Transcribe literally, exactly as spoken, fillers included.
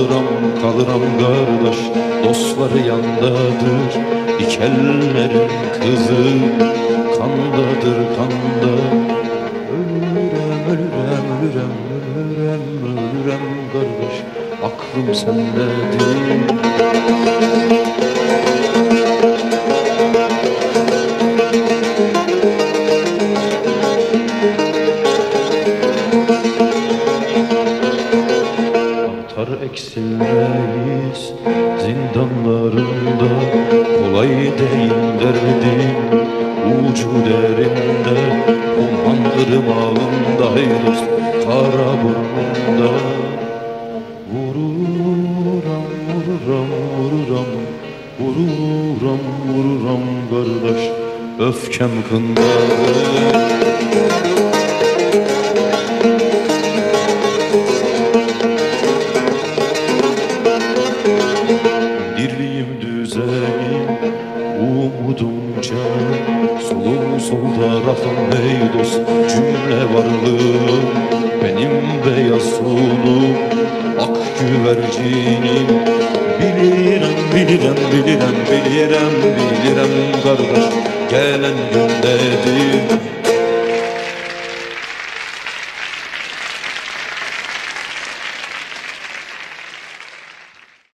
kalıram kalıram kardeş, dostları yandadır, dikenlerin kızı kandadır kanda. Ölürem ölürem ölürem ölürem ölürem kardeş, aklım sendedir. Eksilmeyiz zindanlarında, kolay değil derdim ucu derinde. Umman ırmağındayız kara burnunda. Vururam vururam vururam vururam vururam kardeş, öfkem kındadır. Dirliğim düzenim, umudum canım, solum sol tarafım ey dost, cümle varlığım benim beyaz sulum, ak güvercinim. Bilirim, bilirim, bilirim, bilirim, bilirim kardeş, gelen gündedir.